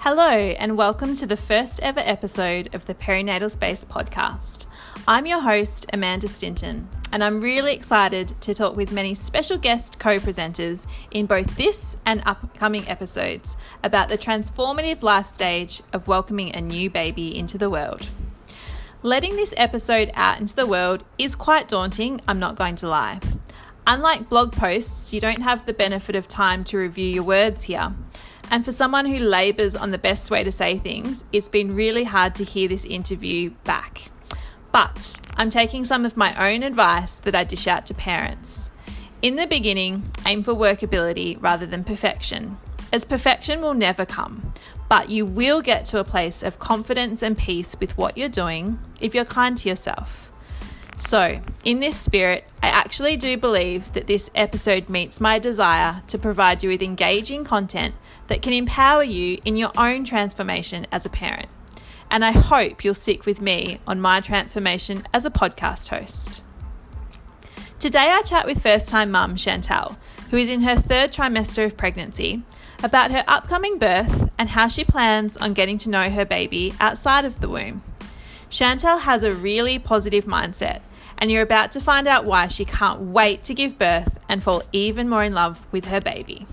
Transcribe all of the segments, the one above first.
Hello and welcome to the first ever episode of the Perinatal Space podcast. I'm your host, Amanda Stinton, and I'm really excited to talk with many special guest co-presenters in both this and upcoming episodes about the transformative life stage of welcoming a new baby into the world. Letting this episode out into the world is quite daunting, I'm not going to lie. Unlike blog posts, you don't have the benefit of time to review your words here. And for someone who labours on the best way to say things, it's been really hard to hear this interview back. But I'm taking some of my own advice that I dish out to parents. In the beginning, aim for workability rather than perfection, as perfection will never come. But you will get to a place of confidence and peace with what you're doing if you're kind to yourself. So, in this spirit, I actually do believe that this episode meets my desire to provide you with engaging content that can empower you in your own transformation as a parent. And I hope you'll stick with me on my transformation as a podcast host. Today I chat with first-time mum Chantal, who is in her third trimester of pregnancy, about her upcoming birth and how she plans on getting to know her baby outside of the womb. Chantal has a really positive mindset, and you're about to find out why she can't wait to give birth and fall even more in love with her baby.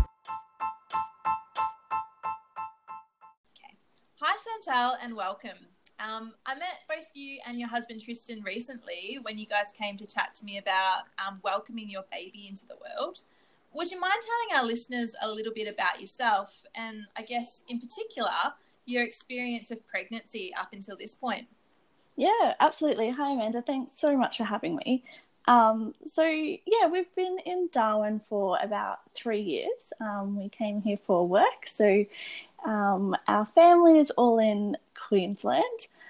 Okay. Hi Chantal and welcome. I met both you and your husband Tristan recently when you guys came to chat to me about welcoming your baby into the world. Would you mind telling our listeners a little bit about yourself and I guess in particular your experience of pregnancy up until this point? Yeah, absolutely. Hi, Amanda. Thanks so much for having me. We've been in Darwin for about 3 years. We came here for work. So our family is all in Queensland.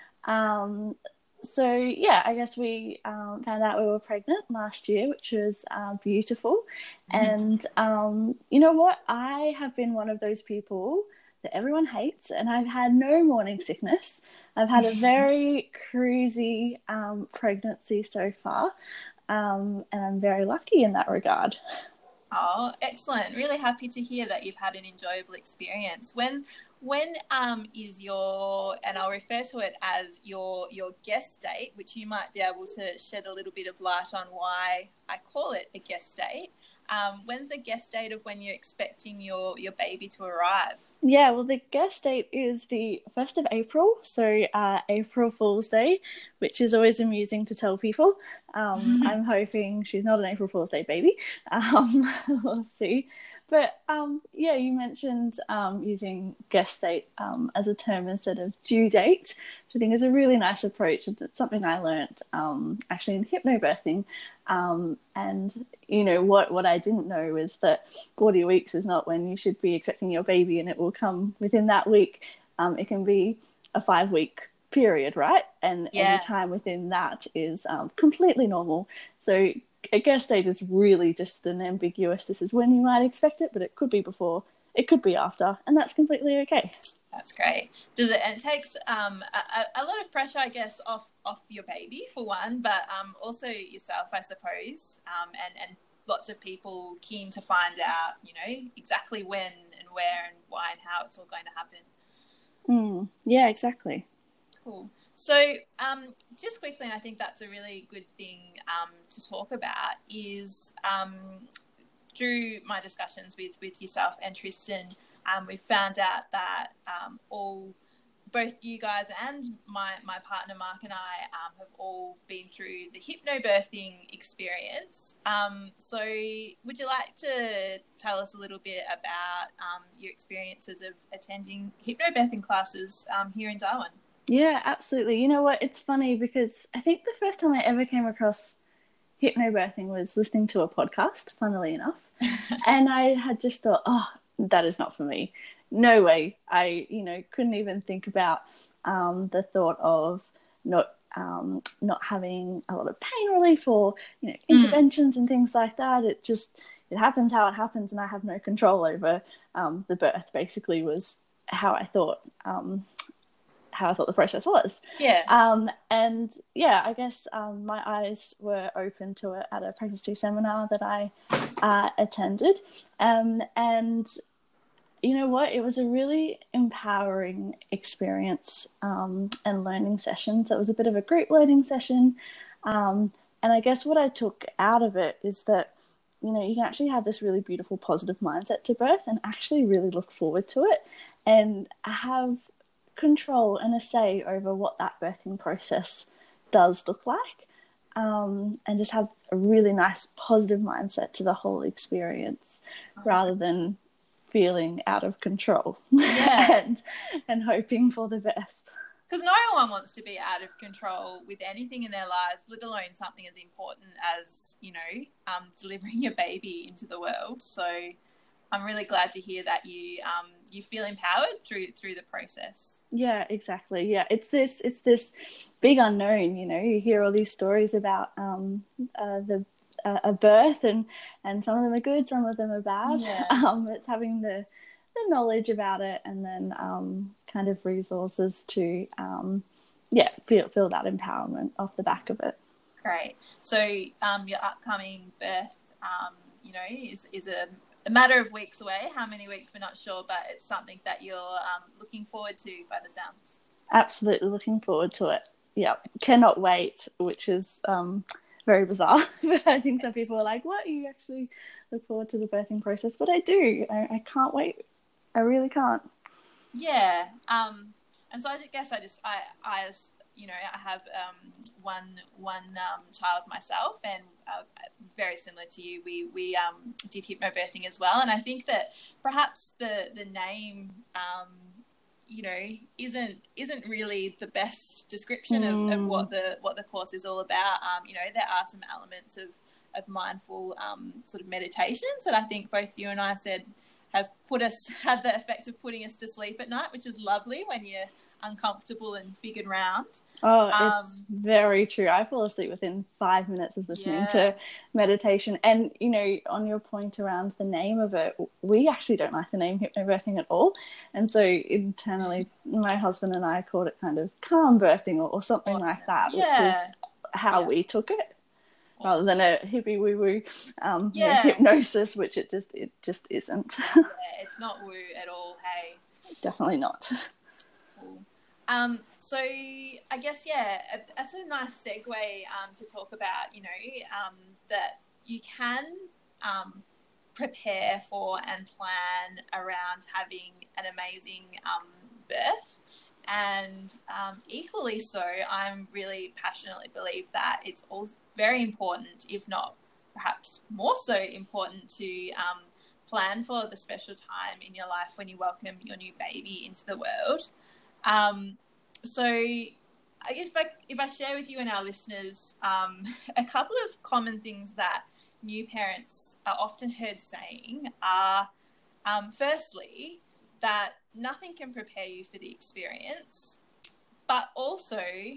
I guess we found out we were pregnant last year, which was beautiful. And you know what? I have been one of those people that everyone hates, and I've had no morning sickness. I've had a very cruisy pregnancy so far, and I'm very lucky in that regard. Oh, excellent. Really happy to hear that you've had an enjoyable experience. When is your, and I'll refer to it as your guest date, which you might be able to shed a little bit of light on why I call it a guest date. When's the guest date of when you're expecting your baby to arrive? Yeah, well, the guest date is the 1st of April, so April Fool's Day, which is always amusing to tell people. I'm hoping she's not an April Fool's Day baby. We'll see. But you mentioned using guest date as a term instead of due date, which I think is a really nice approach. It's something I learnt actually in hypnobirthing. And you know what I didn't know is that 40 weeks is not when you should be expecting your baby, and it will come within that week. It can be a 5-week period, right? And any time within that is completely normal. So a guest date is really just an ambiguous, this is when you might expect it, but it could be before, it could be after, and that's completely okay. That's great. And it takes a lot of pressure, I guess, off your baby for one, but also yourself, I suppose, and lots of people keen to find out, you know, exactly when and where and why and how it's all going to happen. Yeah, exactly. Cool. So just quickly, and I think that's a really good thing to talk about, is through my discussions with yourself and Tristan, we found out that both you guys and my partner Mark and I have all been through the hypnobirthing experience. So would you like to tell us a little bit about your experiences of attending hypnobirthing classes here in Darwin? Yeah, absolutely. You know what? It's funny because I think the first time I ever came across hypnobirthing was listening to a podcast, funnily enough. And I had just thought, oh, that is not for me. No way. I, couldn't even think about the thought of not having a lot of pain relief or, interventions and things like that. It happens how it happens, and I have no control over the birth, basically, was how I thought the process was. Yeah. I guess my eyes were open to it at a pregnancy seminar that I attended. And you know what? It was a really empowering experience and learning session. So it was a bit of a group learning session. And I guess what I took out of it is that, you know, you can actually have this really beautiful positive mindset to birth and actually really look forward to it and have control and a say over what that birthing process does look like, and just have a really nice positive mindset to the whole experience rather than feeling out of control and hoping for the best. Because no one wants to be out of control with anything in their lives, let alone something as important as, you know, delivering your baby into the world. So I'm really glad to hear that you feel empowered through the process. Yeah, exactly. Yeah, it's this big unknown. You know, you hear all these stories about a birth, and some of them are good, some of them are bad. Yeah. It's having the knowledge about it, and then kind of resources to feel that empowerment off the back of it. Great. So your upcoming birth, you know, is a matter of weeks away. How many weeks, we're not sure, but it's something that you're looking forward to by the sounds. Absolutely looking forward to it. Yeah, cannot wait, which is very bizarre. I think some people are like, what, you actually look forward to the birthing process? But I do. I can't wait. I really can't. Yeah. And so I guess I you know, I have one child myself, and very similar to you, we did hypnobirthing as well. And I think that perhaps the name, you know, isn't really the best description of what the course is all about. You know, there are some elements of mindful sort of meditations that I think both you and I said have had the effect of putting us to sleep at night, which is lovely when you're uncomfortable and big and round. Oh, it's very true. I fall asleep within 5 minutes of listening to meditation. And, you know, on your point around the name of it, we actually don't like the name hypnobirthing at all. And so internally, my husband and I called it kind of calm birthing or something like that, which is how we took it. Rather than a hippie woo-woo hypnosis, which it just isn't. Yeah, it's not woo at all, hey. Definitely not. Cool. So I guess, that's a nice segue to talk about, you know, that you can prepare for and plan around having an amazing birth. And equally so, I'm really passionately believe that it's also very important, if not perhaps more so important, to plan for the special time in your life when you welcome your new baby into the world. So I guess if I share with you and our listeners a couple of common things that new parents are often heard saying are, firstly, that nothing can prepare you for the experience, but also,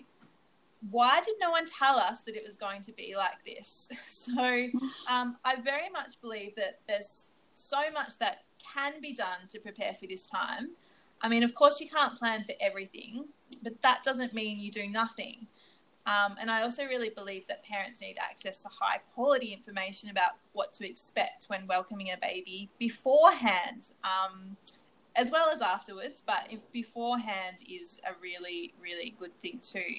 why did no one tell us that it was going to be like this? So I very much believe that there's so much that can be done to prepare for this time. I mean, of course, you can't plan for everything, but that doesn't mean you do nothing. And I also really believe that parents need access to high quality information about what to expect when welcoming a baby beforehand, as well as afterwards, but beforehand is a really, really good thing too.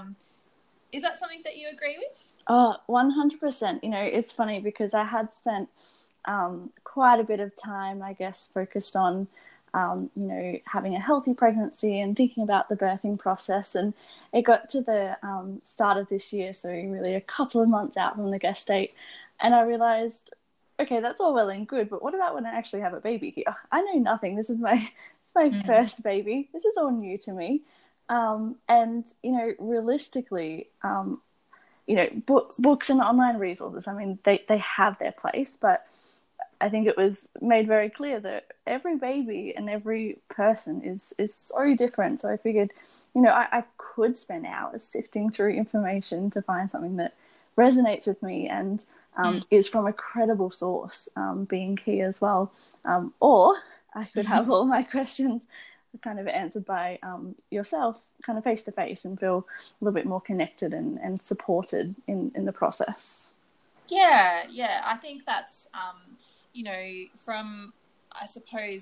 Is that something that you agree with? Oh, 100%. You know, it's funny because I had spent quite a bit of time, I guess, focused on, you know, having a healthy pregnancy and thinking about the birthing process. And it got to the start of this year, so really a couple of months out from the guest date, and I realised, okay, that's all well and good, but what about when I actually have a baby here? I know nothing. This is my first baby. This is all new to me. And, you know, realistically, you know, books and online resources, I mean, they have their place, but I think it was made very clear that every baby and every person is so different. So I figured, you know, I could spend hours sifting through information to find something that resonates with me and is from a credible source, being key as well. Or I could have all my questions kind of answered by yourself, kind of face to face, and feel a little bit more connected and supported in the process. Yeah, I think that's, you know, from, I suppose,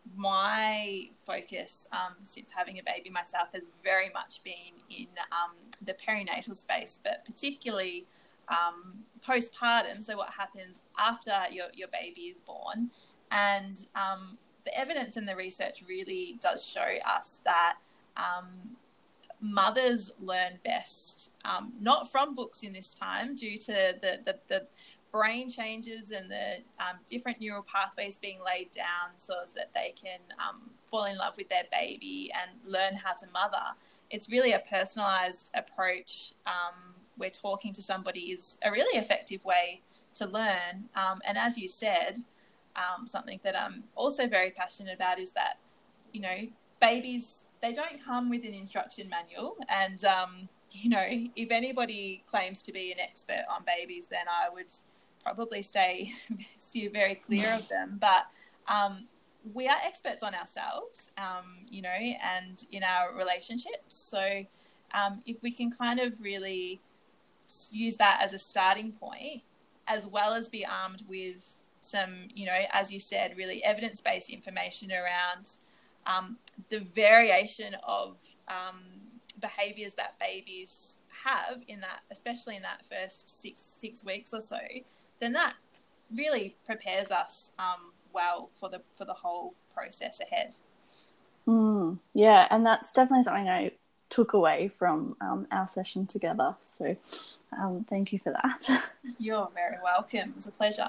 my focus since having a baby myself has very much been in the perinatal space, but particularly postpartum, so what happens after your baby is born. And the evidence and the research really does show us that mothers learn best, not from books in this time, due to the brain changes and the different neural pathways being laid down so that they can fall in love with their baby and learn how to mother. It's really a personalized approach where talking to somebody is a really effective way to learn. And as you said, something that I'm also very passionate about is that, you know, babies, they don't come with an instruction manual. And, you know, if anybody claims to be an expert on babies, then I would probably steer very clear of them. But we are experts on ourselves, you know, and in our relationships. So if we can kind of really use that as a starting point, as well as be armed with some, you know, as you said, really evidence-based information around the variation of behaviours that babies have in that, especially in that first six weeks or so, then that really prepares us well for the whole process ahead. Yeah, and that's definitely something I took away from our session together. So thank you for that. You're very welcome. It was a pleasure.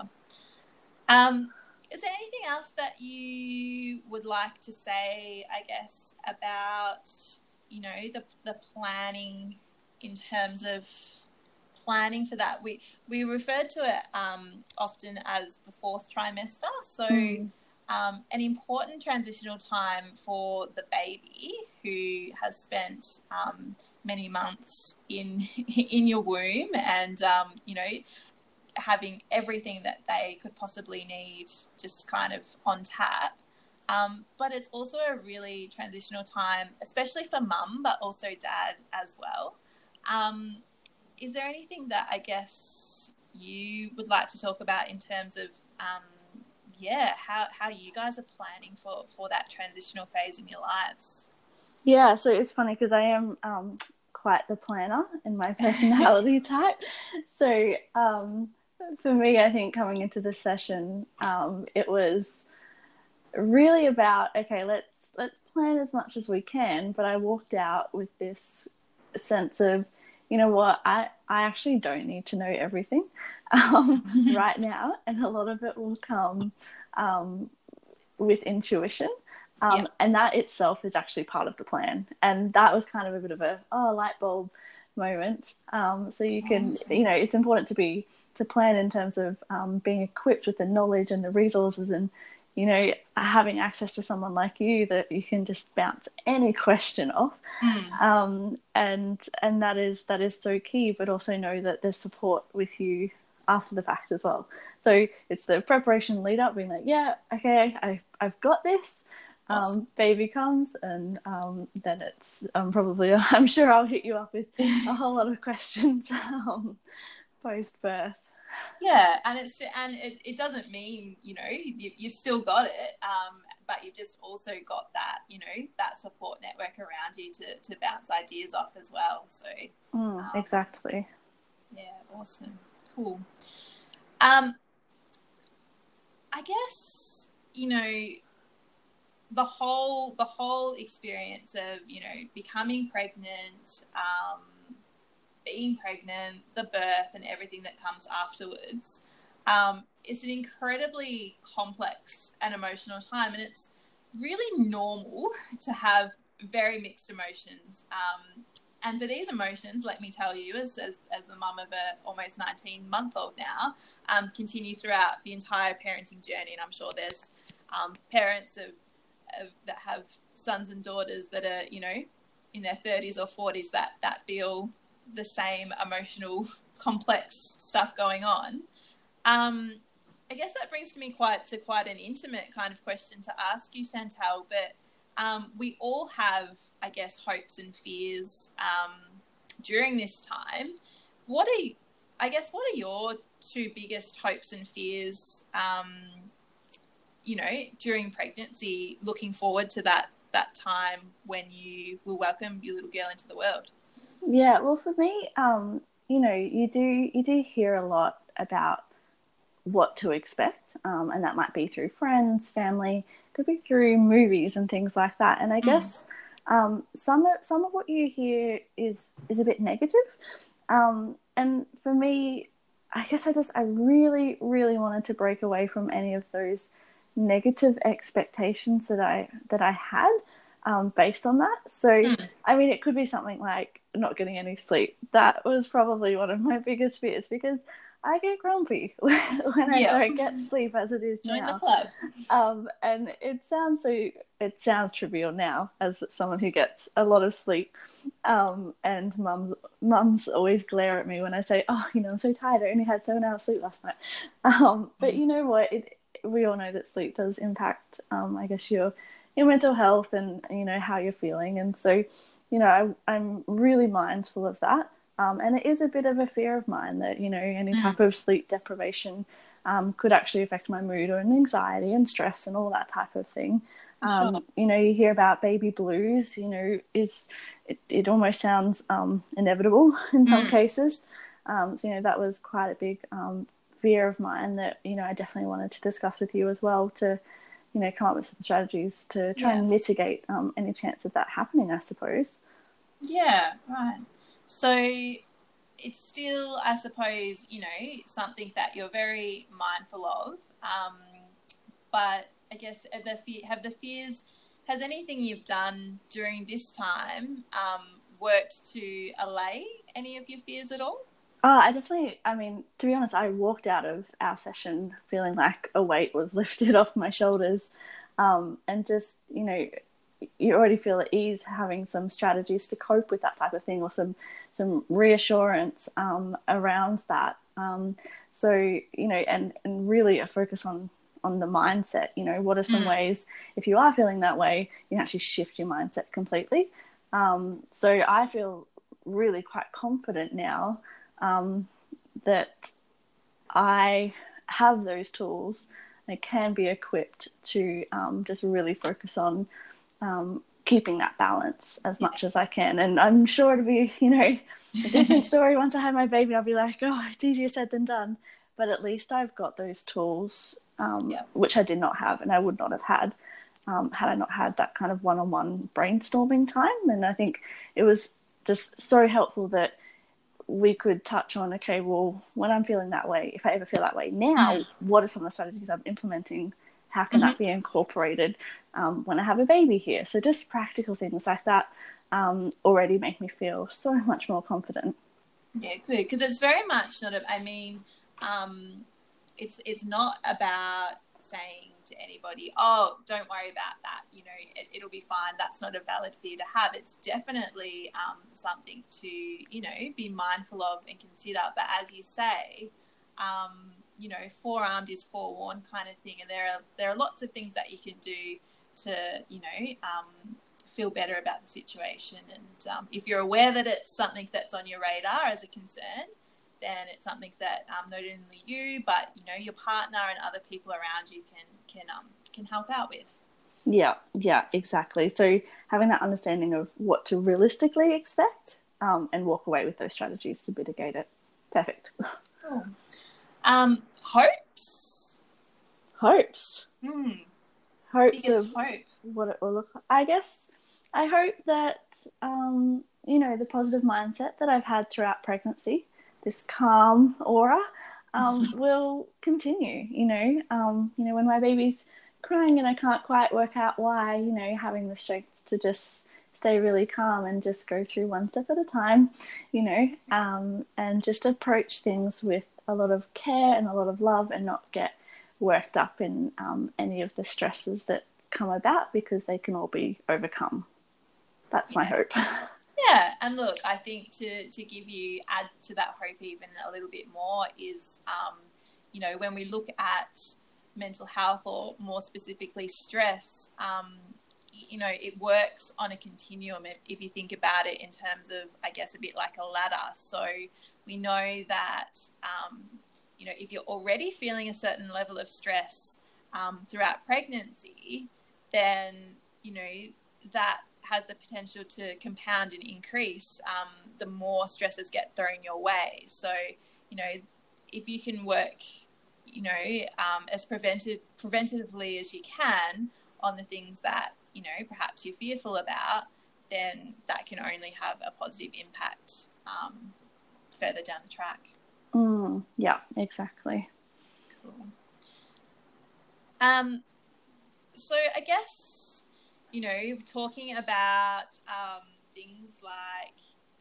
Is there anything else that you would like to say, I guess, about, you know, the planning in terms of planning for that? We referred to it often as the fourth trimester. So an important transitional time for the baby who has spent many months in your womb and, you know, having everything that they could possibly need just kind of on tap. But it's also a really transitional time, especially for mum, but also dad as well. Is there anything that I guess you would like to talk about in terms of, how you guys are planning for that transitional phase in your lives? Yeah, so it's funny because I am quite the planner in my personality type. So for me, I think coming into the session, it was really about, okay, let's plan as much as we can. But I walked out with this sense of, you know what, I actually don't need to know everything right now, and a lot of it will come with intuition. And that itself is actually part of the plan. And that was kind of a bit of a light bulb moment. So you can, you know, it's important to plan in terms of being equipped with the knowledge and the resources and, you know, having access to someone like you that you can just bounce any question off. And that is so key, but also know that there's support with you after the fact as well. So it's the preparation lead up, being like, yeah, okay, I've got this. Awesome. Baby comes, and then it's probably, I'm sure I'll hit you up with a whole lot of questions post birth. Yeah, and it doesn't mean, you know, you've still got it, but you've just also got that, you know, that support network around you to bounce ideas off as well. So exactly. Yeah, awesome, cool. I guess, you know, the whole experience of, you know, becoming pregnant, being pregnant, the birth and everything that comes afterwards, it's an incredibly complex and emotional time, and it's really normal to have very mixed emotions. And for these emotions, let me tell you, as the mum of a almost 19-month-old now, continue throughout the entire parenting journey. And I'm sure there's parents that have sons and daughters that are, you know, in their 30s or 40s that feel the same emotional, complex stuff going on. I guess that brings me quite an intimate kind of question to ask you, Chantal, but we all have, I guess, hopes and fears during this time. What are your two biggest hopes and fears you know, during pregnancy, looking forward to that time when you will welcome your little girl into the world? Yeah, well, for me, you know, you do hear a lot about what to expect, and that might be through friends, family, could be through movies and things like that. And I guess some of what you hear is a bit negative. And for me, I guess I really, really wanted to break away from any of those negative expectations that I had, based on that. So, I mean, it could be something like not getting any sleep. That was probably one of my biggest fears, because I get grumpy when I don't get sleep, as it is now. Join the club. And it sounds trivial now as someone who gets a lot of sleep. And mums always glare at me when I say, "Oh, you know, I'm so tired. I only had 7 hours sleep last night." But you know what? We all know that sleep does impact, I guess, your mental health and, you know, how you're feeling. And so, you know, I'm really mindful of that. And it is a bit of a fear of mine that, you know, any type of sleep deprivation could actually affect my mood or anxiety and stress and all that type of thing. Sure. You know, you hear about baby blues, you know, it almost sounds inevitable in some cases. So, you know, that was quite a big fear of mine that, you know, I definitely wanted to discuss with you as well, to, you know, come up with some strategies to try and mitigate any chance of that happening, I suppose. Yeah, right. So it's still, I suppose, you know, something that you're very mindful of. But I guess has anything you've done during this time worked to allay any of your fears at all? I mean, to be honest, I walked out of our session feeling like a weight was lifted off my shoulders. And just, you know, you already feel at ease having some strategies to cope with that type of thing, or some reassurance around that. So, you know, and really a focus on the mindset. You know, what are some ways, if you are feeling that way, you can actually shift your mindset completely. So I feel really quite confident now that I have those tools. I can be equipped to just really focus on keeping that balance as much as I can. And I'm sure it'll be, you know, a different story once I have my baby. I'll be like, oh, it's easier said than done. But at least I've got those tools, which I did not have, and I would not have had had I not had that kind of one-on-one brainstorming time. And I think it was just so helpful that we could touch on, okay, well, when I'm feeling that way, if I ever feel that way now, what are some of the strategies I'm implementing? How can that be incorporated when I have a baby here? So just practical things like that already make me feel so much more confident. Yeah, good. Because it's very much sort of, I mean, it's not about saying to anybody, oh, don't worry about that, you know, it'll be fine. That's not a valid fear to have. It's definitely something to, you know, be mindful of and consider. But as you say, you know, forearmed is forewarned kind of thing. And there are lots of things that you can do to, you know, feel better about the situation. And if you're aware that it's something that's on your radar as a concern, then it's something that not only you, but, you know, your partner and other people around you can help out with. Yeah, exactly. So having that understanding of what to realistically expect and walk away with those strategies to mitigate it. Perfect. Cool. Hopes. Hopes Biggest of hope. What it will look like. I guess I hope that you know, the positive mindset that I've had throughout pregnancy, this calm aura, will continue. You know, when my baby's crying and I can't quite work out why, you know, having the strength to just stay really calm and just go through one step at a time, you know, and just approach things with a lot of care and a lot of love, and not get worked up in any of the stresses that come about, because they can all be overcome. That's my hope. Yeah, and look, I think to give you, add to that hope even a little bit more is, you know, when we look at mental health, or more specifically stress, you know, it works on a continuum if you think about it in terms of, I guess, a bit like a ladder. So we know that, you know, if you're already feeling a certain level of stress, throughout pregnancy, then, that has the potential to compound and increase the more stresses get thrown your way. So, if you can work, as preventatively as you can on the things that, perhaps you're fearful about, then that can only have a positive impact further down the track. Yeah, exactly. Cool. So I guess, talking about things like,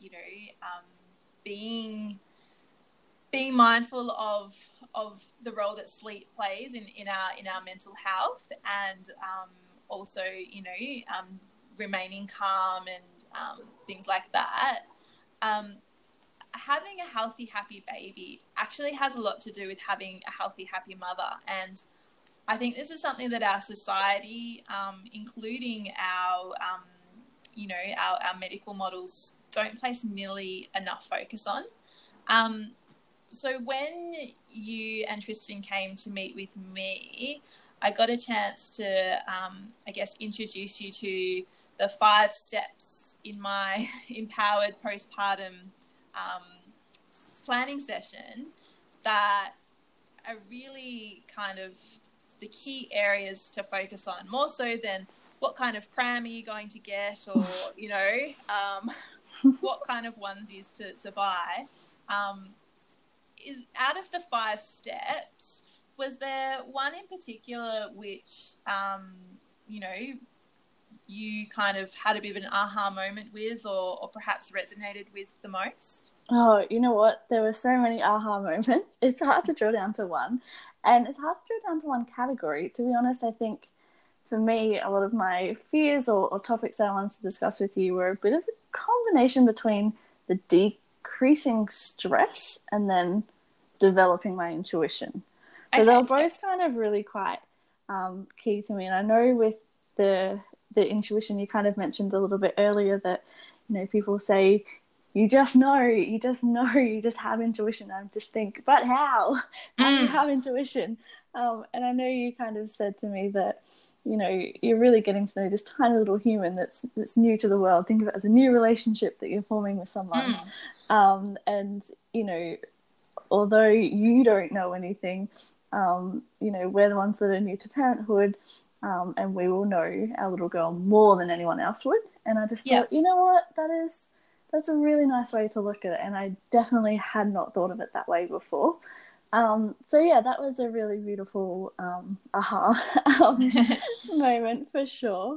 being mindful of the role that sleep plays in our mental health, and also, remaining calm and things like that. Having a healthy, happy baby actually has a lot to do with having a healthy, happy mother. And I think this is something that our society, including our medical models, don't place nearly enough focus on. So when you and Tristan came to meet with me, I got a chance to, introduce you to the 5 steps in my empowered postpartum planning session that are really kind of the key areas to focus on, more so than what kind of pram are you going to get, or, what kind of onesies to buy. Is out of the 5 steps, was there one in particular which, you kind of had a bit of an aha moment with, or perhaps resonated with the most? Oh, you know what? There were so many aha moments. It's hard to drill down to one. And it's hard to drill down to one category. To be honest, I think for me, a lot of my fears or topics that I wanted to discuss with you were a bit of a combination between the decreasing stress and then developing my intuition. So they were both kind of really quite key to me. And I know with the intuition, you kind of mentioned a little bit earlier that, people say, you just know, you just have intuition. I just think, but how? How do you have intuition? And I know you kind of said to me that, you're really getting to know this tiny little human that's new to the world. Think of it as a new relationship that you're forming with someone. And, although you don't know anything, we're the ones that are new to parenthood, and we will know our little girl more than anyone else would. And I just thought, you know what, that's a really nice way to look at it, and I definitely had not thought of it that way before. So yeah, that was a really beautiful aha moment for sure.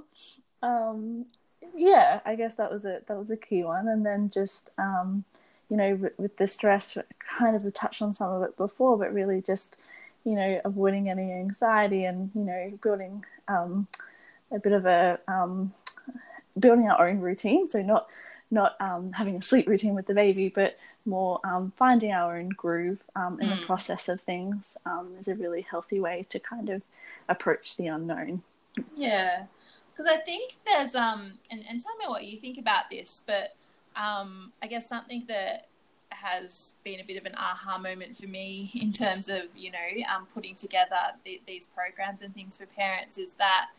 Yeah, I guess that was a key one. And then just with the stress, kind of touched on some of it before, but really just avoiding any anxiety and building a bit of a building our own routine. So not having a sleep routine with the baby, but more finding our own groove in the process of things is a really healthy way to kind of approach the unknown. Yeah, because I think there's and tell me what you think about this, but I guess something that has been a bit of an aha moment for me in terms of putting together these programs and things for parents is that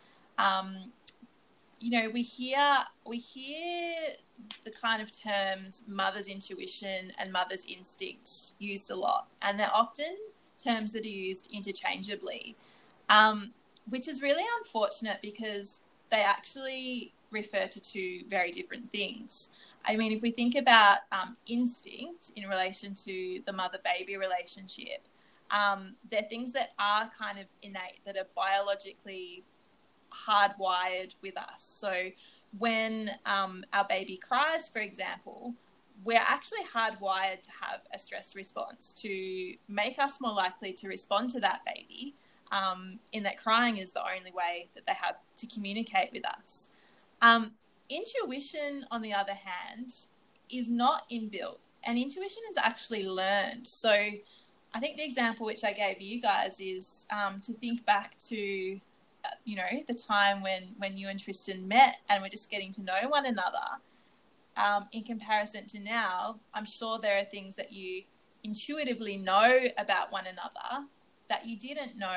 we hear the kind of terms mother's intuition and mother's instinct used a lot, and they're often terms that are used interchangeably, which is really unfortunate because they actually refer to 2 very different things. I mean, if we think about instinct in relation to the mother-baby relationship, they're things that are kind of innate, that are biologically hardwired with us. So when our baby cries, for example, we're actually hardwired to have a stress response to make us more likely to respond to that baby, in that crying is the only way that they have to communicate with us. Intuition, on the other hand, is not inbuilt, and intuition is actually learned. So I think the example which I gave you guys is to think back to the time when you and Tristan met and were just getting to know one another. In comparison to now, I'm sure there are things that you intuitively know about one another that you didn't know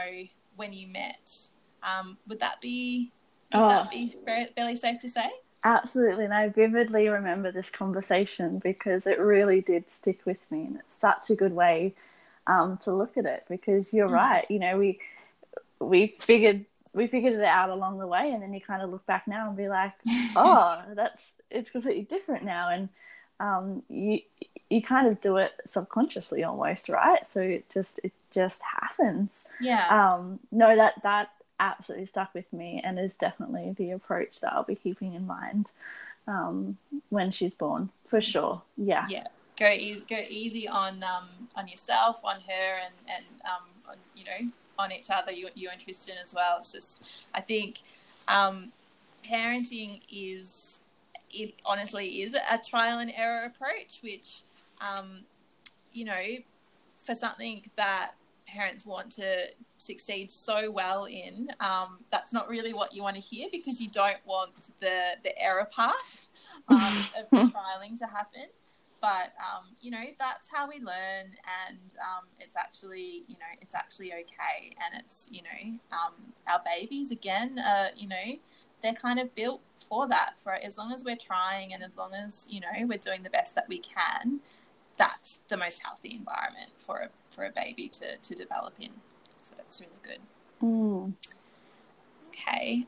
when you met. Would that be fairly safe to say? Absolutely, and I vividly remember this conversation because it really did stick with me, and it's such a good way to look at it, because you're right. You know, we figured it out along the way, and then you kind of look back now and be like, oh, it's completely different now, and you kind of do it subconsciously almost, right? So it just happens. Yeah. No, that absolutely stuck with me, and is definitely the approach that I'll be keeping in mind when she's born, for sure. Yeah. Go easy on yourself, on her, and on, you know, on each other, you and Tristan as well. It's just, I think parenting honestly is a trial and error approach, which you know, for something that parents want to succeed so well in, that's not really what you want to hear, because you don't want the error part of the trialing to happen. But you know, that's how we learn, and it's actually okay, and it's, you know, our babies, again, you know, they're kind of built for that. For as long as we're trying, and as long as, you know, we're doing the best that we can, that's the most healthy environment for a baby to develop in. So that's really good. Okay.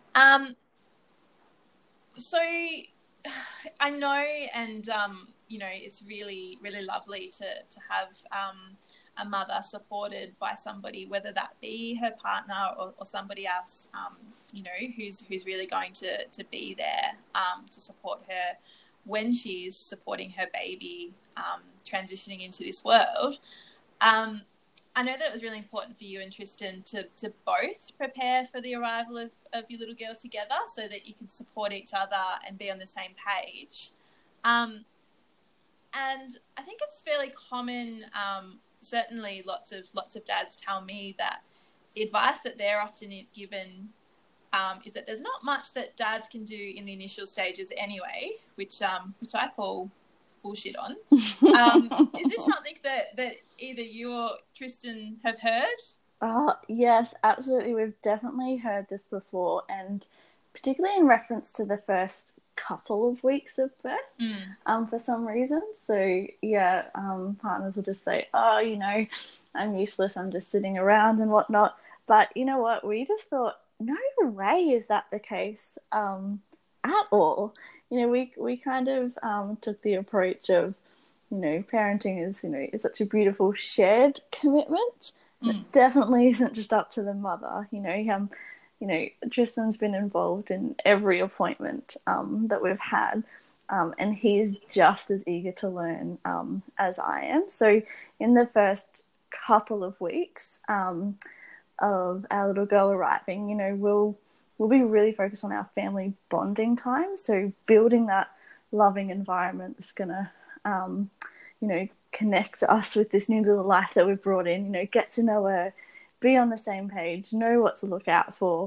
So I know, and you know, it's really, really lovely to have a mother supported by somebody, whether that be her partner or somebody else, you know, who's really going to be there to support her when she's supporting her baby transitioning into this world. I know that it was really important for you and Tristan to both prepare for the arrival of your little girl together, so that you could support each other and be on the same page. And I think it's fairly common, certainly lots of dads tell me that the advice that they're often given is that there's not much that dads can do in the initial stages anyway, which I call bullshit on. Is this something that either you or Tristan have heard? Yes, absolutely. We've definitely heard this before, and particularly in reference to the first couple of weeks of birth, for some reason. So yeah, partners will just say, oh, you know, I'm useless, I'm just sitting around and whatnot. But you know what, we just thought, no way is that the case at all. You know, we kind of took the approach of, you know, parenting is, you know, is such a beautiful shared commitment. It definitely isn't just up to the mother. You know, Tristan's been involved in every appointment that we've had, and he's just as eager to learn as I am. So in the first couple of weeks of our little girl arriving, you know, we'll be really focused on our family bonding time. So building that loving environment that's going to, you know, connect us with this new little life that we've brought in, you know, get to know her, be on the same page, know what to look out for.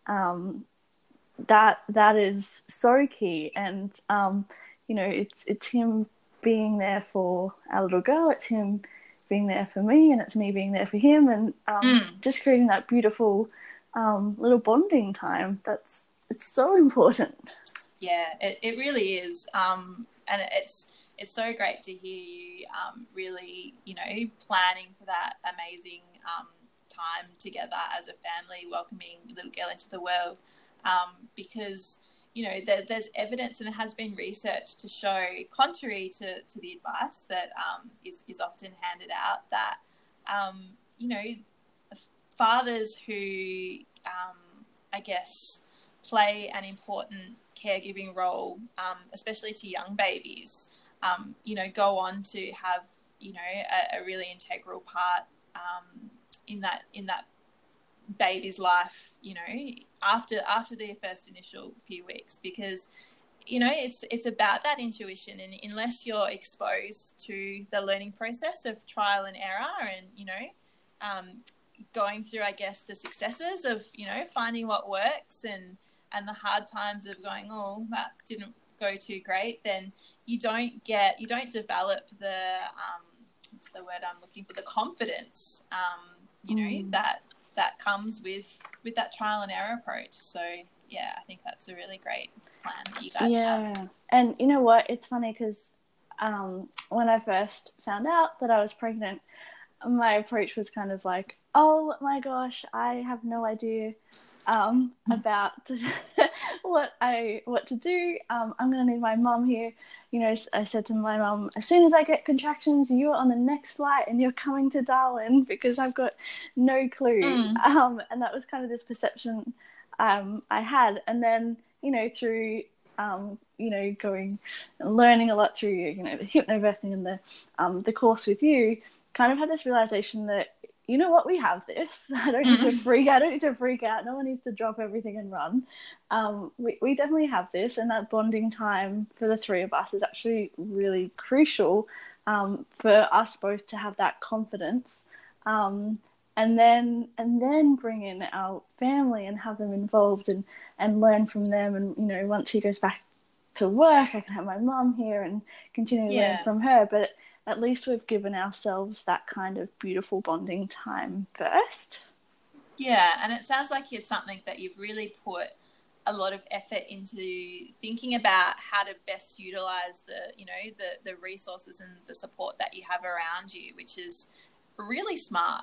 That is so key. And, you know, it's him being there for our little girl, it's him being there for me, and it's me being there for him, and just creating that beautiful little bonding time. It's so important. Yeah, it really is. And it's so great to hear you really, you know, planning for that amazing time together as a family, welcoming your little girl into the world, because, you know, there's evidence, and there has been research to show, contrary to the advice that is often handed out, that, you know, fathers who, I guess, play an important caregiving role, especially to young babies, you know, go on to have, you know, a really integral part in that baby's life, you know, after their first initial few weeks, because, you know, it's about that intuition, and unless you're exposed to the learning process of trial and error, and, you know, going through, I guess, the successes of, you know, finding what works, and the hard times of going, oh, that didn't go too great, then you don't develop the what's the word I'm looking for, the confidence, you know, that that comes with that trial and error approach. So yeah, I think that's a really great plan that you guys have. And you know what? It's funny because when I first found out that I was pregnant, my approach was kind of like, oh my gosh, I have no idea about what to do. I'm going to need my mum here. You know, I said to my mum, as soon as I get contractions, you're on the next flight and you're coming to Darwin, because I've got no clue. And that was kind of this perception I had. And then, you know, through you know, going and learning a lot through, you know, the hypnobirthing and the course with you, kind of had this realization that, you know what, we have this. I don't need to freak out. No one needs to drop everything and run. We definitely have this, and that bonding time for the three of us is actually really crucial for us both to have that confidence, and then bring in our family and have them involved and learn from them. And, you know, once he goes back to work, I can have my mum here and continue to learn from her. But at least we've given ourselves that kind of beautiful bonding time first. Yeah, and it sounds like it's something that you've really put a lot of effort into thinking about how to best utilize the resources and the support that you have around you, which is really smart.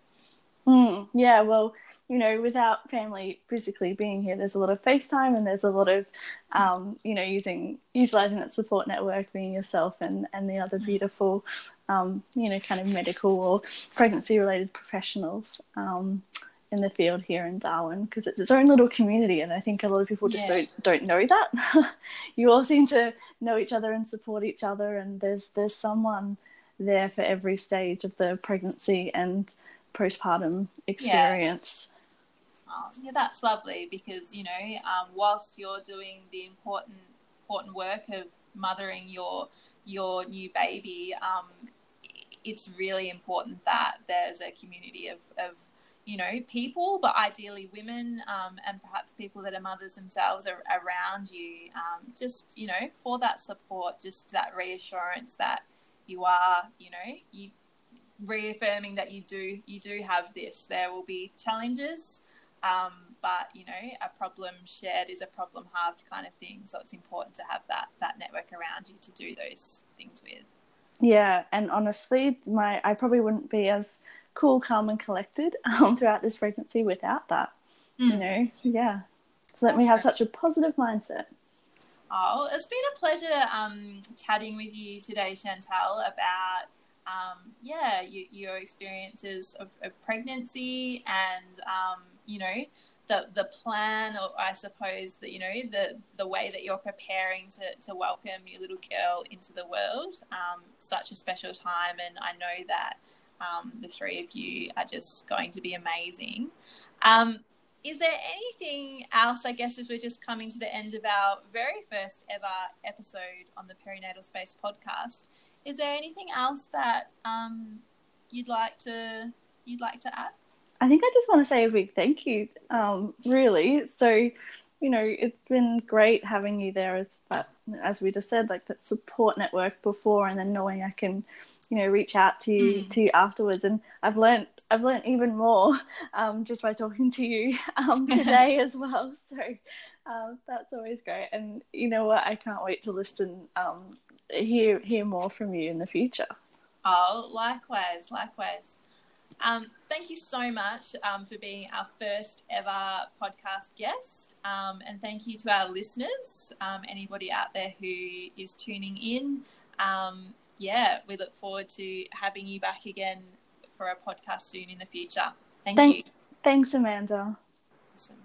Yeah, well, you know, without family physically being here, there's a lot of FaceTime, and there's a lot of, you know, utilizing that support network, being yourself and the other beautiful, you know, kind of medical or pregnancy-related professionals in the field here in Darwin, because it's its own little community, and I think a lot of people just don't know that. You all seem to know each other and support each other, and there's someone there for every stage of the pregnancy and postpartum experience. Yeah, that's lovely, because, you know, whilst you're doing the important work of mothering your new baby, it's really important that there's a community of you know, people, but ideally women, and perhaps people that are mothers themselves are around you, just, you know, for that support, just that reassurance that you are, you know, reaffirming that you do have this. There will be challenges, but, you know, a problem shared is a problem halved kind of thing. So it's important to have that network around you to do those things with. Yeah, and honestly, I probably wouldn't be as cool, calm and collected throughout this pregnancy without that. You know, yeah. So let me have such a positive mindset. Oh, it's been a pleasure chatting with you today, Chantal, about your experiences of pregnancy and you know, the plan, or I suppose that, you know, the way that you're preparing to welcome your little girl into the world. Such a special time, and I know that the three of you are just going to be amazing. Is there anything else, I guess, as we're just coming to the end of our very first ever episode on the Perinatal Space podcast, is there anything else that you'd like to add? I think I just want to say a big thank you, really. So, you know, it's been great having you there as we just said, like that support network before, and then knowing I can, you know, reach out to you afterwards. And I've learnt even more just by talking to you today as well. So that's always great. And you know what, I can't wait to listen, hear more from you in the future. Oh, likewise. Thank you so much for being our first ever podcast guest, and thank you to our listeners, anybody out there who is tuning in. We look forward to having you back again for a podcast soon in the future. Thank you. Thanks, Amanda. Awesome.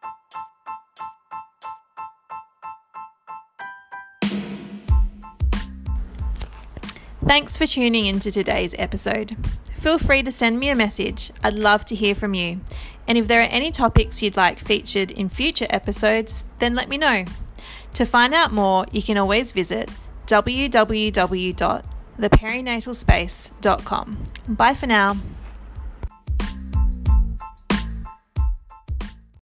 Thanks for tuning into today's episode. Feel free to send me a message. I'd love to hear from you. And if there are any topics you'd like featured in future episodes, then let me know. To find out more, you can always visit www.theperinatalspace.com. Bye for now.